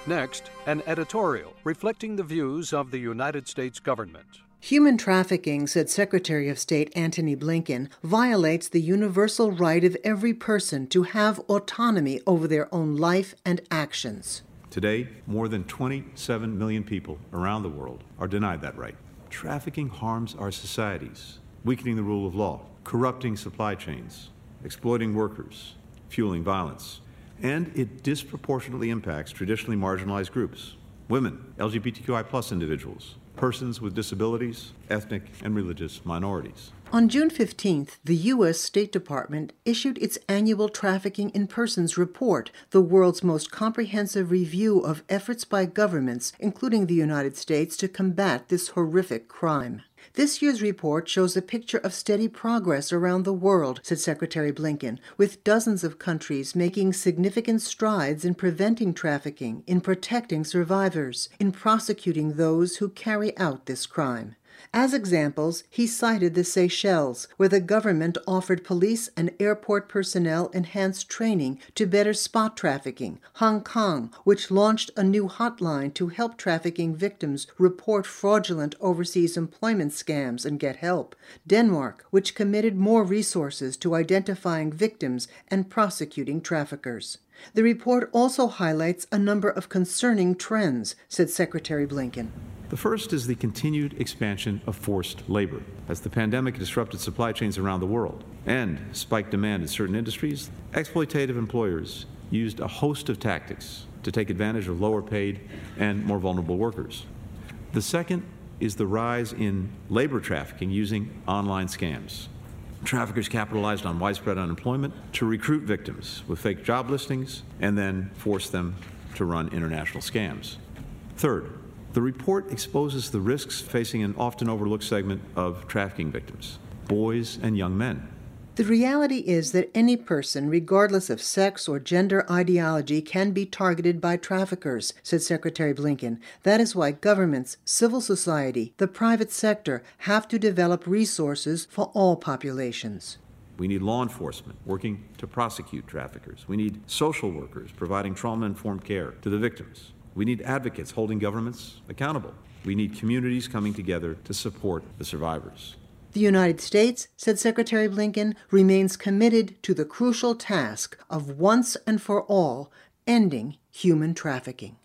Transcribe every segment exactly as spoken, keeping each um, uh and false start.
Next, an editorial reflecting the views of the United States government. Human trafficking, said Secretary of State Antony Blinken, violates the universal right of every person to have autonomy over their own life and actions. Today, more than twenty-seven million people around the world are denied that right. Trafficking harms our societies, weakening the rule of law, corrupting supply chains, exploiting workers, fueling violence, and it disproportionately impacts traditionally marginalized groups, women, L G B T Q I plus individuals, persons with disabilities, ethnic and religious minorities. On June fifteenth, the U S State Department issued its annual Trafficking in Persons report, the world's most comprehensive review of efforts by governments, including the United States, to combat this horrific crime. This year's report shows a picture of steady progress around the world, said Secretary Blinken, with dozens of countries making significant strides in preventing trafficking, in protecting survivors, in prosecuting those who carry out this crime. As examples, he cited the Seychelles, where the government offered police and airport personnel enhanced training to better spot trafficking; Hong Kong, which launched a new hotline to help trafficking victims report fraudulent overseas employment scams and get help; Denmark, which committed more resources to identifying victims and prosecuting traffickers. The report also highlights a number of concerning trends, said Secretary Blinken. The first is the continued expansion of forced labor. As the pandemic disrupted supply chains around the world and spiked demand in certain industries, exploitative employers used a host of tactics to take advantage of lower paid and more vulnerable workers. The second is the rise in labor trafficking using online scams. Traffickers capitalized on widespread unemployment to recruit victims with fake job listings and then force them to run international scams. Third, the report exposes the risks facing an often overlooked segment of trafficking victims, boys and young men. The reality is that any person, regardless of sex or gender ideology, can be targeted by traffickers, said Secretary Blinken. That is why governments, civil society, the private sector have to develop resources for all populations. We need law enforcement working to prosecute traffickers. We need social workers providing trauma-informed care to the victims. We need advocates holding governments accountable. We need communities coming together to support the survivors. The United States, said Secretary Blinken, remains committed to the crucial task of once and for all ending human trafficking.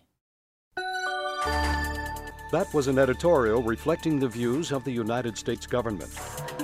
That was an editorial reflecting the views of the United States government.